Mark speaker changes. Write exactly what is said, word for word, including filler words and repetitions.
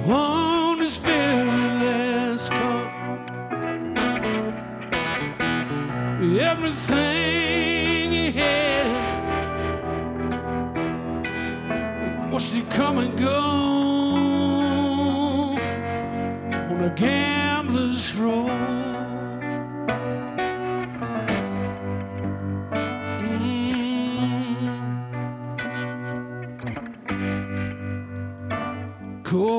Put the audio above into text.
Speaker 1: on this very last call. Everything he had watched it come and go on a gambler's road. Mm. Cool.